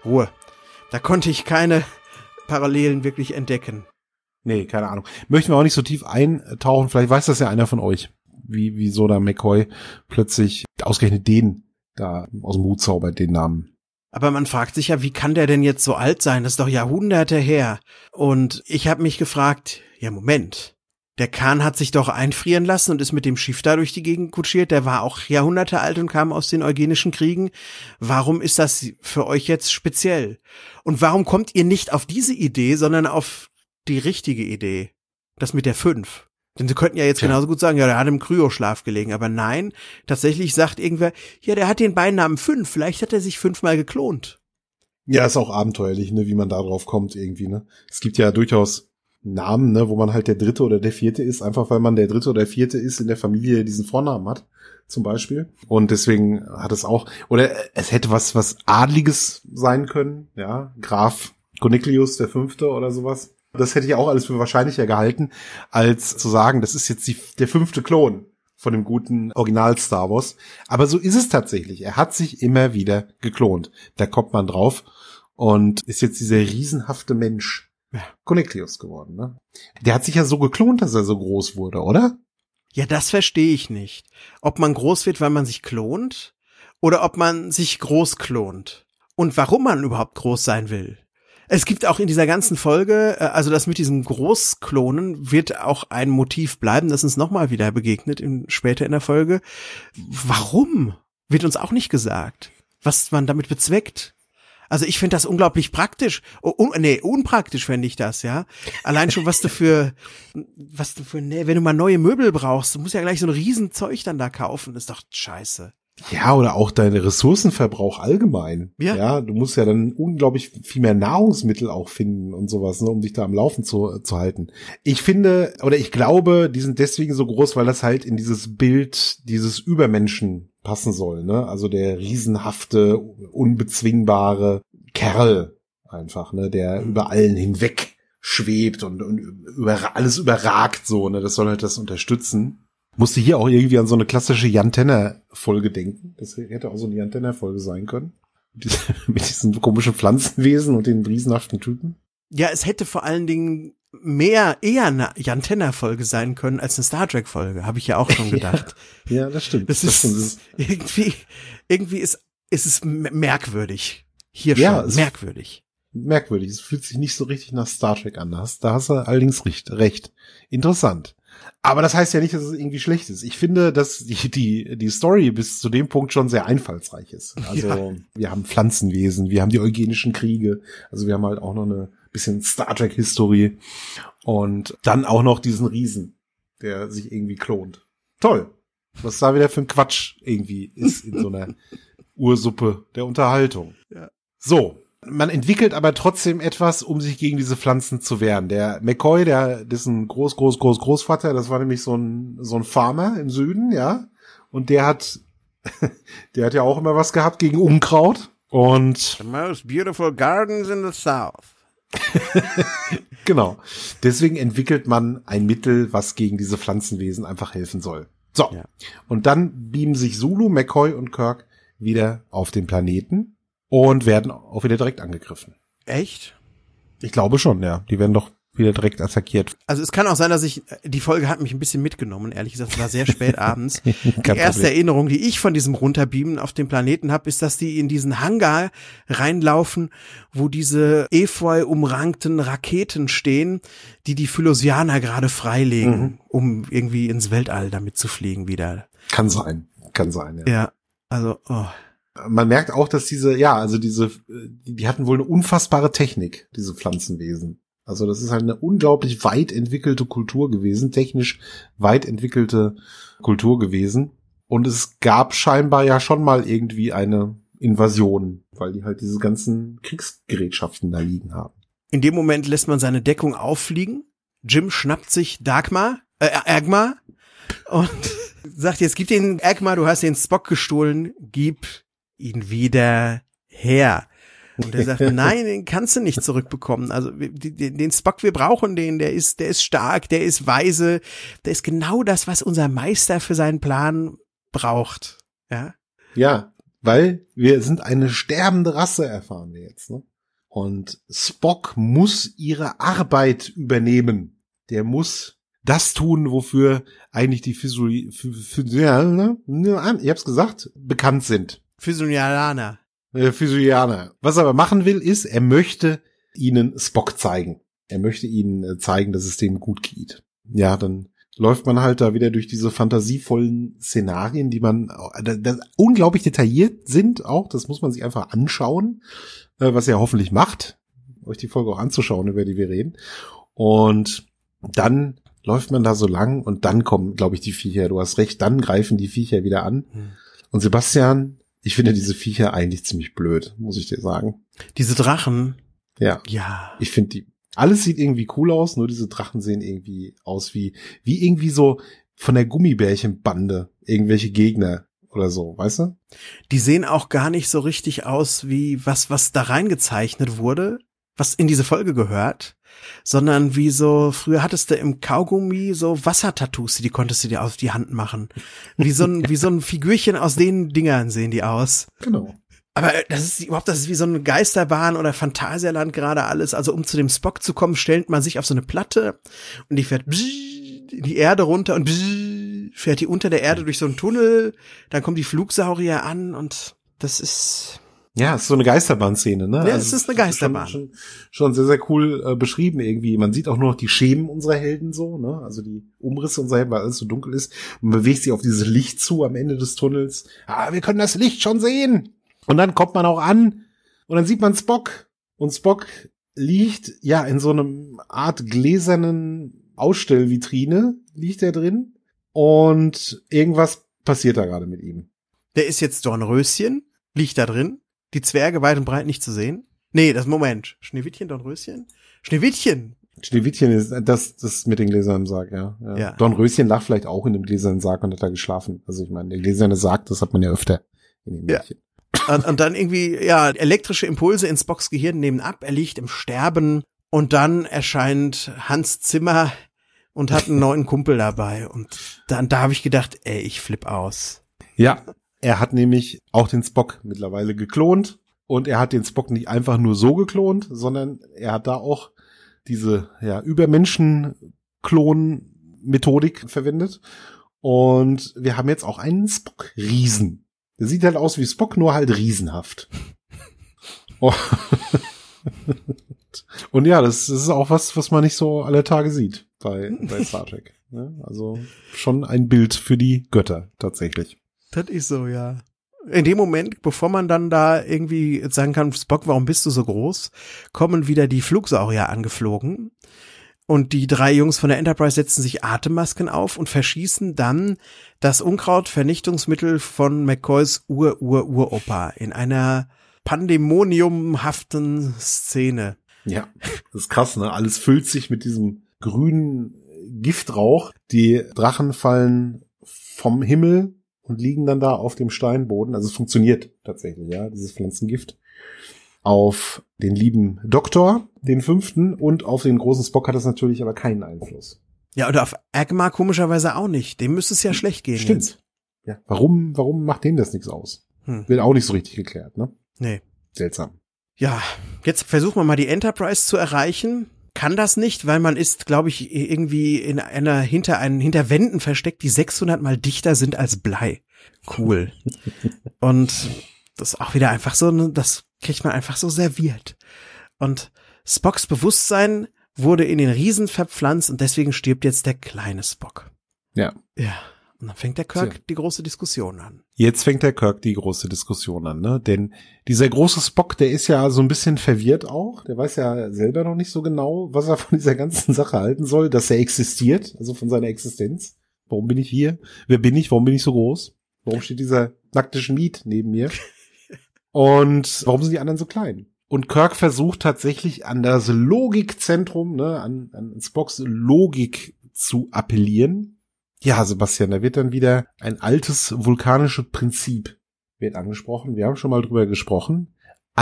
keine Parallelen wirklich entdecken. Nee, keine Ahnung. Möchten wir auch nicht so tief eintauchen. Vielleicht weiß das ja einer von euch, wieso da McCoy plötzlich ausgerechnet den da aus dem Hut zaubert, den Namen. Aber man fragt sich ja, wie kann der denn jetzt so alt sein? Das ist doch Jahrhunderte her. Und ich habe mich gefragt, ja Moment, der Khan hat sich doch einfrieren lassen und ist mit dem Schiff da durch die Gegend kutschiert. Der war auch Jahrhunderte alt und kam aus den Eugenischen Kriegen. Warum ist das für euch jetzt speziell? Und warum kommt ihr nicht auf diese Idee, sondern auf die richtige Idee? Das mit der 5. Denn sie könnten ja jetzt genauso gut sagen, ja, der hat im Kryoschlaf gelegen. Aber nein, tatsächlich sagt irgendwer, ja, der hat den Beinamen 5. Vielleicht hat er sich 5-mal geklont. Ja, ist auch abenteuerlich, ne, wie man da drauf kommt irgendwie, ne. Es gibt ja durchaus Namen, ne, wo man halt der 3. oder der 4. ist, einfach weil man der 3. oder 4. ist in der Familie, diesen Vornamen hat, zum Beispiel. Und deswegen hat es auch, oder es hätte was Adliges sein können, ja, Graf Cornelius der 5. oder sowas. Das hätte ich auch alles für wahrscheinlicher gehalten, als zu sagen, das ist jetzt der 5. Klon von dem guten Original Star Wars. Aber so ist es tatsächlich. Er hat sich immer wieder geklont. Da kommt man drauf und ist jetzt dieser riesenhafte Mensch, Cornelius geworden, ne? Der hat sich ja so geklont, dass er so groß wurde, oder? Ja, das verstehe ich nicht. Ob man groß wird, weil man sich klont, oder ob man sich groß klont. Und warum man überhaupt groß sein will. Es gibt auch in dieser ganzen Folge, also das mit diesem Großklonen wird auch ein Motiv bleiben, das uns nochmal wieder begegnet später in der Folge. Warum? Wird uns auch nicht gesagt. Was man damit bezweckt. Also ich finde das unglaublich praktisch. Unpraktisch fände ich das, ja. Allein schon, wenn du mal neue Möbel brauchst, du musst ja gleich so ein Riesenzeug dann da kaufen. Das ist doch scheiße. Ja, oder auch dein Ressourcenverbrauch allgemein. Ja, du musst ja dann unglaublich viel mehr Nahrungsmittel auch finden und sowas, ne, um dich da am Laufen zu halten. Ich finde, oder ich glaube, die sind deswegen so groß, weil das halt in dieses Bild dieses Übermenschen passen soll, ne? Also der riesenhafte, unbezwingbare Kerl einfach, ne, der über allen hinweg schwebt und über alles überragt so, ne? Das soll halt das unterstützen. Musste hier auch irgendwie an so eine klassische Jan Tenner-Folge denken. Das hätte auch so eine Jan Tenner-Folge sein können. Mit diesen komischen Pflanzenwesen und den riesenhaften Typen. Ja, es hätte vor allen Dingen eher eine Jan Tenner-Folge sein können als eine Star Trek-Folge, habe ich ja auch schon gedacht. Ja, das stimmt. Das ist irgendwie ist es merkwürdig. Hier ja, schon, merkwürdig. Merkwürdig. Es fühlt sich nicht so richtig nach Star Trek an. Da hast du allerdings recht. Interessant. Aber das heißt ja nicht, dass es irgendwie schlecht ist. Ich finde, dass die Story bis zu dem Punkt schon sehr einfallsreich ist. Also wir haben Pflanzenwesen, wir haben die Eugenischen Kriege, also wir haben halt auch noch eine bisschen Star Trek-Historie und dann auch noch diesen Riesen, der sich irgendwie klont. Toll. Was da wieder für ein Quatsch irgendwie ist in so einer Ursuppe der Unterhaltung. Ja. So. Man entwickelt aber trotzdem etwas, um sich gegen diese Pflanzen zu wehren. Der McCoy, dessen Großvater, das war nämlich so ein Farmer im Süden, ja. Und der hat ja auch immer was gehabt gegen Unkraut Und The most beautiful gardens in the South. genau. Deswegen entwickelt man ein Mittel, was gegen diese Pflanzenwesen einfach helfen soll. So. Ja. Und dann beamen sich Sulu, McCoy und Kirk wieder auf den Planeten und werden auch wieder direkt angegriffen. Echt? Ich glaube schon, ja. Die werden doch wieder direkt attackiert. Also es kann auch sein, dass die Folge hat mich ein bisschen mitgenommen, ehrlich gesagt, es war sehr spät abends. Die erste Erinnerung, die ich von diesem Runterbeamen auf dem Planeten habe, ist, dass die in diesen Hangar reinlaufen, wo diese efeu umrankten Raketen stehen, die Phylosianer gerade freilegen, um irgendwie ins Weltall damit zu fliegen wieder. Kann sein, ja. Ja, also, oh. Man merkt auch, dass die hatten wohl eine unfassbare Technik, diese Pflanzenwesen. Also das ist halt eine unglaublich weit entwickelte Kultur gewesen, technisch weit entwickelte Kultur gewesen. Und es gab scheinbar ja schon mal irgendwie eine Invasion, weil die halt diese ganzen Kriegsgerätschaften da liegen haben. In dem Moment lässt man seine Deckung auffliegen. Jim schnappt sich Agma und sagt, jetzt gib den Agma, du hast den Spock gestohlen, gib ihn wieder her. Und er sagt, nein, den kannst du nicht zurückbekommen. Also den Spock, wir brauchen den, der ist stark, der ist weise, der ist genau das, was unser Meister für seinen Plan braucht. Ja, ja, weil wir sind eine sterbende Rasse, erfahren wir jetzt. Ne? Und Spock muss ihre Arbeit übernehmen. Der muss das tun, wofür eigentlich die ich hab's gesagt, bekannt sind. Physonianer. Was er aber machen will, ist, er möchte ihnen Spock zeigen. Er möchte ihnen zeigen, dass es dem gut geht. Ja, dann läuft man halt da wieder durch diese fantasievollen Szenarien, die man unglaublich detailliert sind auch. Das muss man sich einfach anschauen, was er hoffentlich macht, euch die Folge auch anzuschauen, über die wir reden. Und dann läuft man da so lang und dann kommen, glaube ich, die Viecher. Du hast recht, dann greifen die Viecher wieder an. Und Sebastian, ich finde diese Viecher eigentlich ziemlich blöd, muss ich dir sagen. Diese Drachen? Ja. Ich finde alles sieht irgendwie cool aus, nur diese Drachen sehen irgendwie aus wie irgendwie so von der Gummibärchenbande, irgendwelche Gegner oder so, weißt du? Die sehen auch gar nicht so richtig aus wie was da reingezeichnet wurde, was in diese Folge gehört, sondern wie so, früher hattest du im Kaugummi so Wassertattoos, die konntest du dir auf die Hand machen. Wie so ein Figürchen aus den Dingern sehen die aus. Genau. Aber das ist wie so eine Geisterbahn oder Phantasialand gerade alles. Also um zu dem Spock zu kommen, stellt man sich auf so eine Platte und die fährt in die Erde runter und fährt die unter der Erde durch so einen Tunnel. Dann kommen die Flugsaurier an und das ist... Ja, es ist so eine Geisterbahn-Szene, ne? Ja, es ist eine Geisterbahn. Schon sehr, sehr cool beschrieben irgendwie. Man sieht auch nur noch die Schemen unserer Helden so, ne? Also die Umrisse unserer Helden, weil alles so dunkel ist. Man bewegt sich auf dieses Licht zu am Ende des Tunnels. Wir können das Licht schon sehen. Und dann kommt man auch an und dann sieht man Spock. Und Spock liegt ja in so einem Art gläsernen Ausstellvitrine, liegt er drin. Und irgendwas passiert da gerade mit ihm. Der ist jetzt Dornröschen, liegt da drin. Die Zwerge weit und breit nicht zu sehen. Nee, Moment. Schneewittchen, Dornröschen? Schneewittchen ist das mit den gläsernen Sarg, ja. Dornröschen lag vielleicht auch in dem gläsernen Sarg und hat da geschlafen. Also ich meine, der gläserne Sarg, das hat man ja öfter in den Märchen. Und dann irgendwie, elektrische Impulse in Spocks Gehirn nehmen ab, er liegt im Sterben und dann erscheint Hans Zimmer und hat einen neuen Kumpel dabei. Und da habe ich gedacht, ich flipp aus. Ja. Er hat nämlich auch den Spock mittlerweile geklont und er hat den Spock nicht einfach nur so geklont, sondern er hat da auch diese Übermenschen-Klon-Methodik verwendet und wir haben jetzt auch einen Spock-Riesen. Der sieht halt aus wie Spock, nur halt riesenhaft. Und ja, das ist auch was man nicht so alle Tage sieht bei Star Trek. Also schon ein Bild für die Götter tatsächlich. Das ist so, ja. In dem Moment, bevor man dann da irgendwie sagen kann, Spock, warum bist du so groß, kommen wieder die Flugsaurier angeflogen und die 3 Jungs von der Enterprise setzen sich Atemmasken auf und verschießen dann das Unkrautvernichtungsmittel von McCoys Uropa in einer pandemoniumhaften Szene. Ja, das ist krass, ne? Alles füllt sich mit diesem grünen Giftrauch. Die Drachen fallen vom Himmel und liegen dann da auf dem Steinboden. Also es funktioniert tatsächlich, ja, dieses Pflanzengift. Auf den lieben Doktor, den 5. und auf den großen Spock hat das natürlich aber keinen Einfluss. Ja, oder auf Agma komischerweise auch nicht. Dem müsste es ja schlecht gehen. Stimmt. Jetzt. Ja, warum macht denen das nichts aus? Wird auch nicht so richtig geklärt, ne? Nee. Seltsam. Ja, jetzt versuchen wir mal die Enterprise zu erreichen. Kann das nicht, weil man ist, glaube ich, irgendwie in einer hinter Wänden versteckt, die 600 mal dichter sind als Blei. Cool. Und das ist auch wieder einfach so, das kriegt man einfach so serviert. Und Spocks Bewusstsein wurde in den Riesen verpflanzt und deswegen stirbt jetzt der kleine Spock. Ja. Ja. Und dann fängt der Kirk die große Diskussion an. Jetzt fängt der Kirk die große Diskussion an, ne? Denn dieser große Spock, der ist ja so ein bisschen verwirrt auch. Der weiß ja selber noch nicht so genau, was er von dieser ganzen Sache halten soll, dass er existiert, also von seiner Existenz. Warum bin ich hier? Wer bin ich? Warum bin ich so groß? Warum steht dieser nackte Schmied neben mir? Und warum sind die anderen so klein? Und Kirk versucht tatsächlich an das Logikzentrum, ne, an Spocks Logik zu appellieren. Ja, Sebastian, da wird dann wieder ein altes vulkanisches Prinzip wird angesprochen. Wir haben schon mal drüber gesprochen.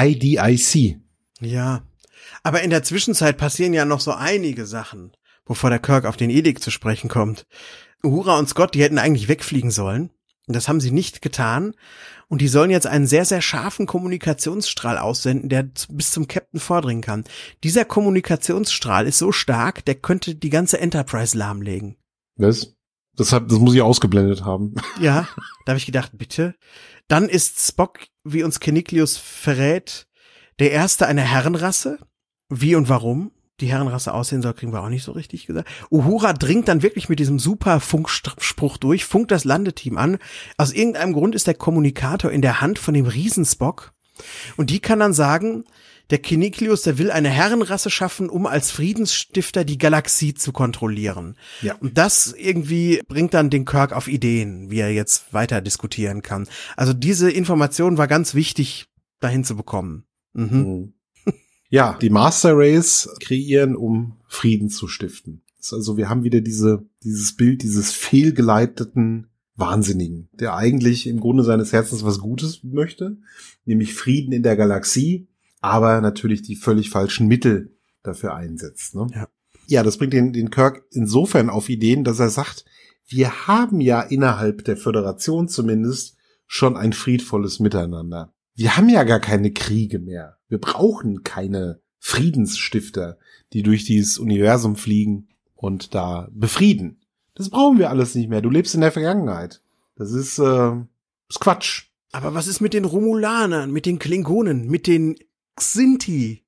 IDIC. Ja, aber in der Zwischenzeit passieren ja noch so einige Sachen, bevor der Kirk auf den Edikt zu sprechen kommt. Uhura und Scott, die hätten eigentlich wegfliegen sollen. Und das haben sie nicht getan. Und die sollen jetzt einen sehr, sehr scharfen Kommunikationsstrahl aussenden, der bis zum Captain vordringen kann. Dieser Kommunikationsstrahl ist so stark, der könnte die ganze Enterprise lahmlegen. Was? Das muss ich ausgeblendet haben. Ja, da habe ich gedacht, bitte. Dann ist Spock, wie uns Keniklius verrät, der erste einer Herrenrasse. Wie und warum die Herrenrasse aussehen soll, kriegen wir auch nicht so richtig gesagt. Uhura dringt dann wirklich mit diesem super Funkspruch durch, funkt das Landeteam an. Aus irgendeinem Grund ist der Kommunikator in der Hand von dem Riesen-Spock. Und die kann dann sagen, der Keniklius, der will eine Herrenrasse schaffen, um als Friedensstifter die Galaxie zu kontrollieren. Ja. Und das irgendwie bringt dann den Kirk auf Ideen, wie er jetzt weiter diskutieren kann. Also diese Information war ganz wichtig, dahin zu bekommen. Mhm. Ja, die Master Race kreieren, um Frieden zu stiften. Also wir haben wieder dieses Bild dieses fehlgeleiteten Wahnsinnigen, der eigentlich im Grunde seines Herzens was Gutes möchte, nämlich Frieden in der Galaxie, aber natürlich die völlig falschen Mittel dafür einsetzt. Ne? Ja, das bringt den Kirk insofern auf Ideen, dass er sagt, wir haben ja innerhalb der Föderation zumindest schon ein friedvolles Miteinander. Wir haben ja gar keine Kriege mehr. Wir brauchen keine Friedensstifter, die durch dieses Universum fliegen und da befrieden. Das brauchen wir alles nicht mehr. Du lebst in der Vergangenheit. Das ist Quatsch. Aber was ist mit den Romulanern, mit den Klingonen, mit den Xinti?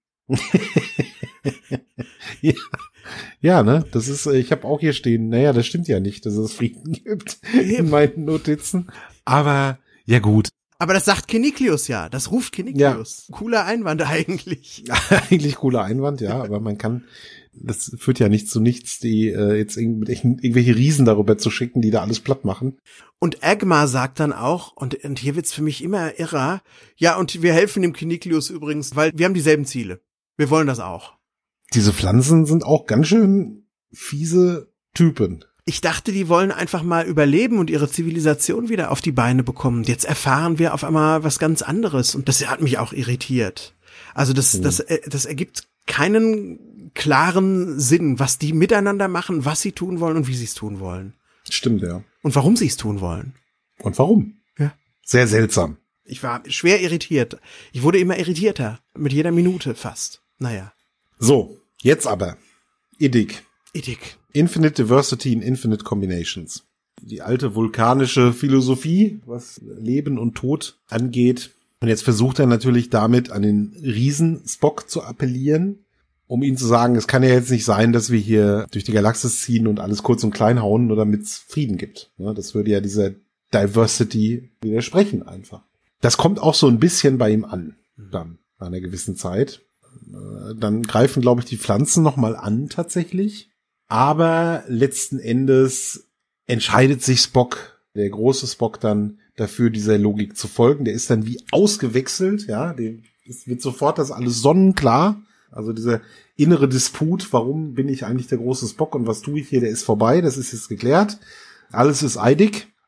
Ja, ne? Das ist, ich habe auch hier stehen, naja, das stimmt ja nicht, dass es Frieden gibt in meinen Notizen. Aber, ja gut. Aber das sagt Keniklius ja, das ruft Keniklius. Ja. Cooler Einwand eigentlich. Eigentlich cooler Einwand, ja, aber das führt ja nicht zu nichts, die jetzt irgendwelche Riesen darüber zu schicken, die da alles platt machen. Und Agma sagt dann auch, und hier wird's für mich immer irrer, ja, und wir helfen dem Keniklius übrigens, weil wir haben dieselben Ziele. Wir wollen das auch. Diese Pflanzen sind auch ganz schön fiese Typen. Ich dachte, die wollen einfach mal überleben und ihre Zivilisation wieder auf die Beine bekommen. Jetzt erfahren wir auf einmal was ganz anderes und das hat mich auch irritiert. Also das ergibt keinen klaren Sinn, was die miteinander machen, was sie tun wollen und wie sie es tun wollen. Stimmt, ja. Und warum sie es tun wollen. Und warum? Ja. Sehr seltsam. Ich war schwer irritiert. Ich wurde immer irritierter. Mit jeder Minute fast. Naja. So, jetzt aber. IDIC. Infinite Diversity in Infinite Combinations. Die alte vulkanische Philosophie, was Leben und Tod angeht. Und jetzt versucht er natürlich damit an den Riesen Spock zu appellieren, um ihm zu sagen, es kann ja jetzt nicht sein, dass wir hier durch die Galaxis ziehen und alles kurz und klein hauen, nur damit es Frieden gibt. Das würde ja dieser Diversity widersprechen einfach. Das kommt auch so ein bisschen bei ihm an, dann, nach einer gewissen Zeit. Dann greifen, glaube ich, die Pflanzen nochmal an tatsächlich. Aber letzten Endes entscheidet sich Spock, der große Spock, dann dafür, dieser Logik zu folgen. Der ist dann wie ausgewechselt, ja. Es wird sofort das alles sonnenklar. Also dieser innere Disput, warum bin ich eigentlich der große Spock und was tue ich hier, der ist vorbei. Das ist jetzt geklärt. Alles ist eidig.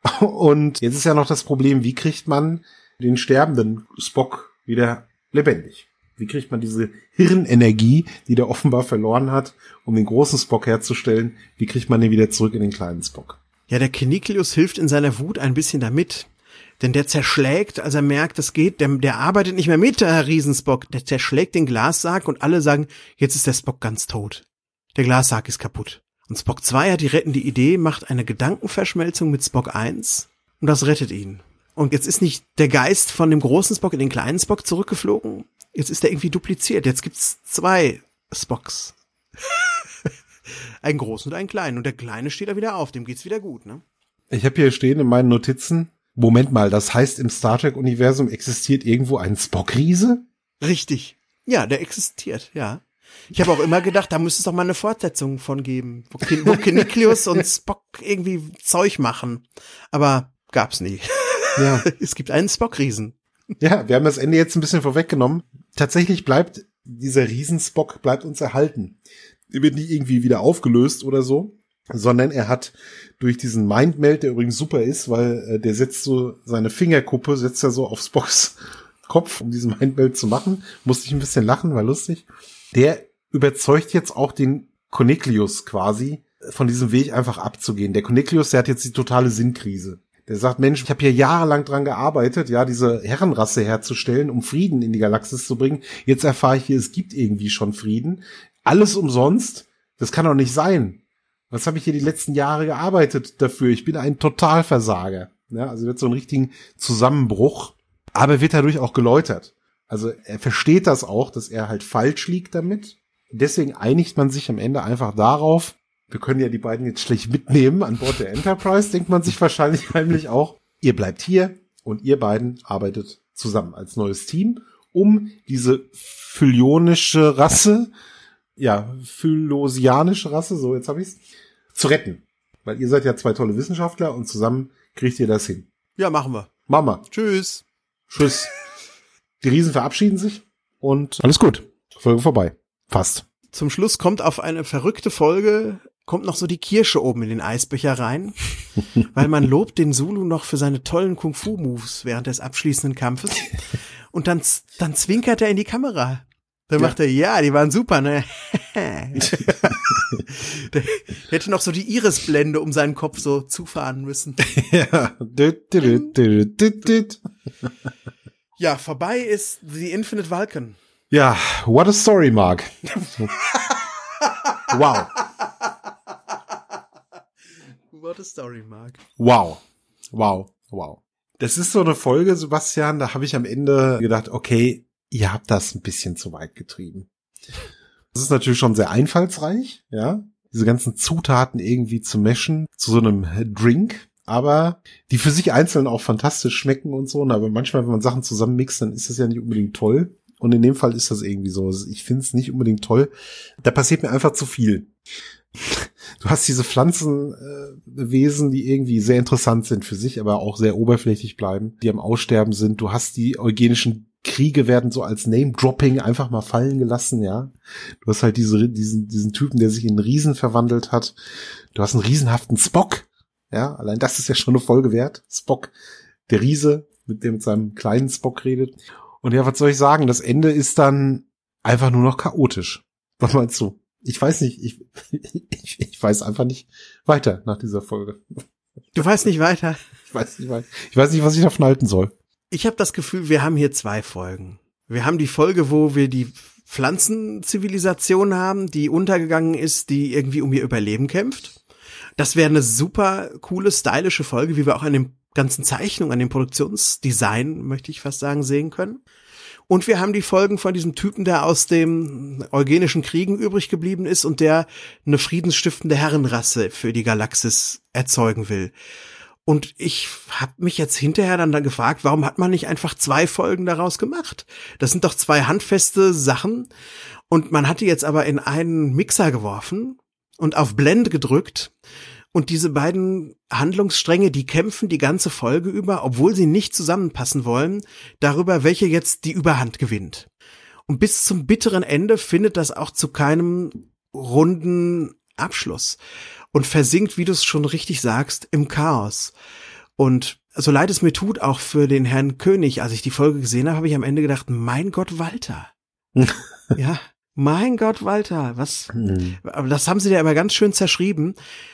Und jetzt ist ja noch das Problem, wie kriegt man den sterbenden Spock wieder lebendig? Wie kriegt man diese Hirnenergie, die der offenbar verloren hat, um den großen Spock herzustellen, wie kriegt man den wieder zurück in den kleinen Spock? Ja, der Keniklius hilft in seiner Wut ein bisschen damit. Denn der zerschlägt, als er merkt, das geht, der arbeitet nicht mehr mit, der Riesenspock. Der zerschlägt den Glassarg und alle sagen, jetzt ist der Spock ganz tot. Der Glassarg ist kaputt. Und Spock 2 hat die rettende Idee, macht eine Gedankenverschmelzung mit Spock 1 und das rettet ihn. Und jetzt ist nicht der Geist von dem großen Spock in den kleinen Spock zurückgeflogen, jetzt ist er irgendwie dupliziert. Jetzt gibt's 2 Spocks. Einen großen und einen kleinen. Und der Kleine steht da wieder auf, dem geht's wieder gut, ne? Ich habe hier stehen in meinen Notizen, Moment mal, das heißt, im Star Trek-Universum existiert irgendwo ein Spock-Riese? Richtig. Ja, der existiert, ja. Ich habe auch immer gedacht, da müsste es doch mal eine Fortsetzung von geben, wo Keniklius und Spock irgendwie Zeug machen. Aber gab's nie. Ja. Es gibt einen Spock-Riesen. Ja, wir haben das Ende jetzt ein bisschen vorweggenommen. Tatsächlich bleibt dieser Riesenspock bleibt uns erhalten. Er wird nicht irgendwie wieder aufgelöst oder so, sondern er hat durch diesen Mindmeld, der übrigens super ist, weil der setzt so seine Fingerkuppe, setzt er so auf Spocks Kopf, um diesen Mindmeld zu machen. Musste ich ein bisschen lachen, war lustig. Der überzeugt jetzt auch den Keniklius quasi, von diesem Weg einfach abzugehen. Der Keniklius, der hat jetzt die totale Sinnkrise. Der sagt, Mensch, ich habe hier jahrelang dran gearbeitet, ja, diese Herrenrasse herzustellen, um Frieden in die Galaxis zu bringen. Jetzt erfahre ich hier, es gibt irgendwie schon Frieden. Alles umsonst? Das kann doch nicht sein. Was habe ich hier die letzten Jahre gearbeitet dafür? Ich bin ein Totalversager. Ja, also wird so einen richtigen Zusammenbruch. Aber wird dadurch auch geläutert. Also er versteht das auch, dass er halt falsch liegt damit. Deswegen einigt man sich am Ende einfach darauf, wir können ja die beiden jetzt schlecht mitnehmen an Bord der Enterprise, denkt man sich wahrscheinlich heimlich auch. Ihr bleibt hier und ihr beiden arbeitet zusammen als neues Team, um diese phylionische Rasse, ja, phylosianische Rasse, so jetzt habe ich's, zu retten. Weil ihr seid ja 2 tolle Wissenschaftler und zusammen kriegt ihr das hin. Ja, machen wir. Mama. Tschüss. Tschüss. Die Riesen verabschieden sich und alles gut. Folge vorbei. Fast. Zum Schluss kommt auf eine verrückte Folge, kommt noch so die Kirsche oben in den Eisbecher rein, weil man lobt den Sulu noch für seine tollen Kung-Fu-Moves während des abschließenden Kampfes. Und dann zwinkert er in die Kamera. Dann macht er, ja, die waren super, ne? Der hätte noch so die Irisblende um seinen Kopf so zufahren müssen. Ja. Ja, vorbei ist The Infinite Vulcan. Ja, what a story, Mark. Wow. What a story, Mark. Wow. Wow. Wow. Das ist so eine Folge, Sebastian, da habe ich am Ende gedacht, okay, ihr habt das ein bisschen zu weit getrieben. Das ist natürlich schon sehr einfallsreich, ja, diese ganzen Zutaten irgendwie zu mashen zu so einem Drink, aber die für sich einzeln auch fantastisch schmecken und so, aber manchmal, wenn man Sachen zusammenmixt, dann ist das ja nicht unbedingt toll. Und in dem Fall ist das irgendwie so. Ich finde es nicht unbedingt toll. Da passiert mir einfach zu viel. Du hast diese Pflanzenwesen, die irgendwie sehr interessant sind für sich, aber auch sehr oberflächlich bleiben, die am Aussterben sind. Du hast die eugenischen Kriege werden so als Name-Dropping einfach mal fallen gelassen, ja. Du hast halt diesen Typen, der sich in einen Riesen verwandelt hat. Du hast einen riesenhaften Spock, ja. Allein das ist ja schon eine Folge wert. Spock, der Riese, mit seinem kleinen Spock redet. Und ja, was soll ich sagen? Das Ende ist dann einfach nur noch chaotisch. Was meinst du? Ich weiß nicht. Ich weiß einfach nicht weiter nach dieser Folge. Du weißt nicht weiter? Ich weiß nicht weiter. Ich weiß nicht, was ich davon halten soll. Ich habe das Gefühl, wir haben hier 2 Folgen. Wir haben die Folge, wo wir die Pflanzenzivilisation haben, die untergegangen ist, die irgendwie um ihr Überleben kämpft. Das wäre eine super coole, stylische Folge, wie wir auch an dem ganzen Zeichnung, an dem Produktionsdesign, möchte ich fast sagen, sehen können. Und wir haben die Folgen von diesem Typen, der aus dem eugenischen Kriegen übrig geblieben ist und der eine friedensstiftende Herrenrasse für die Galaxis erzeugen will. Und ich habe mich jetzt hinterher dann gefragt, warum hat man nicht einfach 2 Folgen daraus gemacht? Das sind doch 2 handfeste Sachen. Und man hat die jetzt aber in einen Mixer geworfen und auf Blend gedrückt. Und diese beiden Handlungsstränge, die kämpfen die ganze Folge über, obwohl sie nicht zusammenpassen wollen, darüber, welche jetzt die Überhand gewinnt. Und bis zum bitteren Ende findet das auch zu keinem runden Abschluss und versinkt, wie du es schon richtig sagst, im Chaos. Und so leid es mir tut, auch für den Herrn König, als ich die Folge gesehen habe, habe ich am Ende gedacht, mein Gott, Walter. Ja, mein Gott, Walter, was? Aber das haben sie ja immer ganz schön zerschrieben.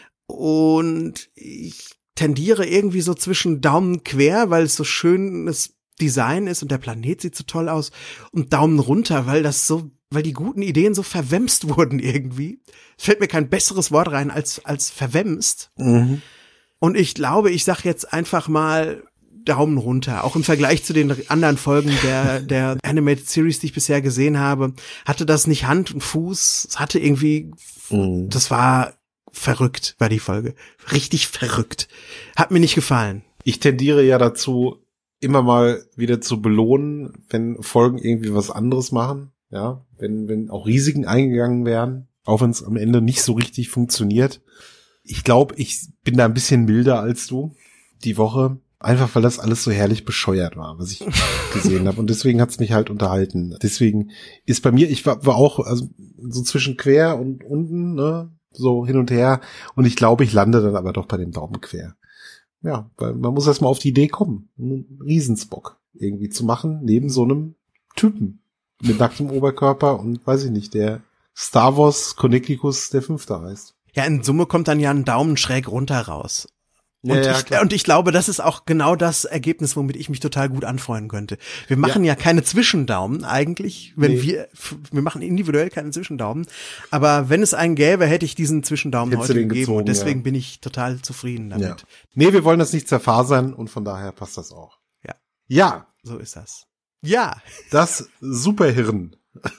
Und ich tendiere irgendwie so zwischen Daumen quer, weil es so schönes Design ist und der Planet sieht so toll aus, und Daumen runter, weil die guten Ideen so verwemst wurden irgendwie. Es fällt mir kein besseres Wort rein als verwemst. Mhm. Und ich glaube, ich sag jetzt einfach mal Daumen runter. Auch im Vergleich zu den anderen Folgen der Animated Series, die ich bisher gesehen habe, hatte das nicht Hand und Fuß. Es hatte irgendwie, das war verrückt, war die Folge. Richtig verrückt. Hat mir nicht gefallen. Ich tendiere ja dazu, immer mal wieder zu belohnen, wenn Folgen irgendwie was anderes machen. Ja, wenn auch Risiken eingegangen werden, auch wenn es am Ende nicht so richtig funktioniert. Ich glaube, ich bin da ein bisschen milder als du die Woche, einfach weil das alles so herrlich bescheuert war, was ich gesehen habe. Und deswegen hat's mich halt unterhalten. Deswegen ist bei mir, ich war auch also so zwischen quer und unten, ne, so hin und her. Und ich glaube, ich lande dann aber doch bei dem Daumen quer. Ja, weil man muss erst mal auf die Idee kommen, einen Riesenspock irgendwie zu machen, neben so einem Typen mit nacktem Oberkörper und weiß ich nicht, der Star Wars Connecticus der 5. heißt. Ja, in Summe kommt dann ja ein Daumen schräg runter raus. Ja, und ich glaube, das ist auch genau das Ergebnis, womit ich mich total gut anfreunden könnte. Wir machen ja keine Zwischendaumen eigentlich, wir machen individuell keine Zwischendaumen, aber wenn es einen gäbe, hätte ich diesen Zwischendaumen heute gegeben gezogen, und deswegen bin ich total zufrieden damit. Ja. Nee, wir wollen das nicht zerfasern und von daher passt das auch. Ja. Ja. So ist das. Ja. Das Superhirn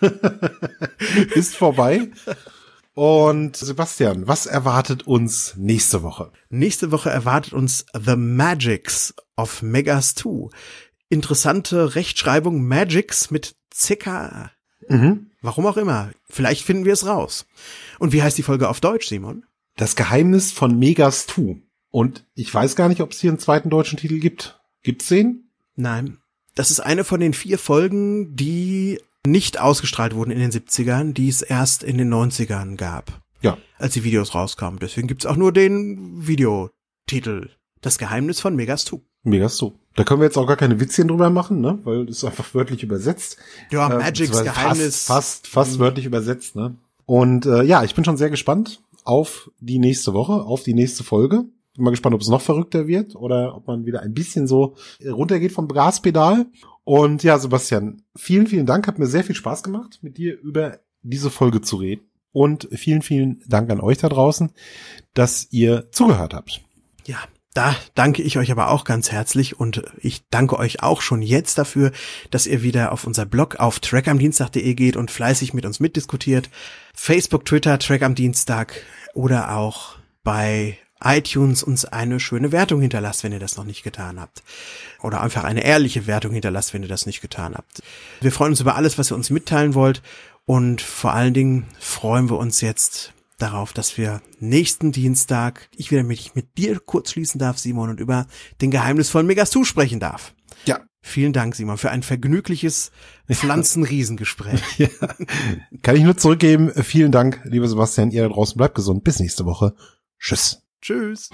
ist vorbei. Und Sebastian, was erwartet uns nächste Woche? Nächste Woche erwartet uns The Magics of Megas 2. Interessante Rechtschreibung, Magics mit CK. Warum auch immer. Vielleicht finden wir es raus. Und wie heißt die Folge auf Deutsch, Simon? Das Geheimnis von Megas 2. Und ich weiß gar nicht, ob es hier einen zweiten deutschen Titel gibt. Gibt's den? Nein. Das ist eine von den 4 Folgen, die nicht ausgestrahlt wurden in den 70ern, die es erst in den 90ern gab. Ja. Als die Videos rauskamen. Deswegen gibt's auch nur den Videotitel. Das Geheimnis von Megas 2. Megas 2. Da können wir jetzt auch gar keine Witzchen drüber machen, ne? Weil das ist einfach wörtlich übersetzt. Ja, Magics Geheimnis. Fast wörtlich übersetzt, ne? Und ja, ich bin schon sehr gespannt auf die nächste Woche, auf die nächste Folge. Bin mal gespannt, ob es noch verrückter wird oder ob man wieder ein bisschen so runtergeht vom Gaspedal. Und ja, Sebastian, vielen, vielen Dank. Hat mir sehr viel Spaß gemacht, mit dir über diese Folge zu reden. Und vielen, vielen Dank an euch da draußen, dass ihr zugehört habt. Ja, da danke ich euch aber auch ganz herzlich und ich danke euch auch schon jetzt dafür, dass ihr wieder auf unser Blog auf trackamdienstag.de geht und fleißig mit uns mitdiskutiert. Facebook, Twitter, Track am Dienstag oder auch bei iTunes uns eine schöne Wertung hinterlasst, wenn ihr das noch nicht getan habt. Oder einfach eine ehrliche Wertung hinterlasst, wenn ihr das nicht getan habt. Wir freuen uns über alles, was ihr uns mitteilen wollt. Und vor allen Dingen freuen wir uns jetzt darauf, dass wir nächsten Dienstag, ich wieder mit dir kurz schließen darf, Simon, und über den geheimnisvollen Megas 2 sprechen darf. Ja. Vielen Dank, Simon, für ein vergnügliches Pflanzenriesengespräch. Ja. Kann ich nur zurückgeben. Vielen Dank, lieber Sebastian. Ihr da draußen bleibt gesund. Bis nächste Woche. Tschüss. Tschüss.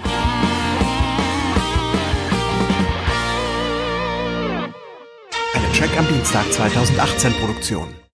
Eine Track am Dienstag 2018 Produktion.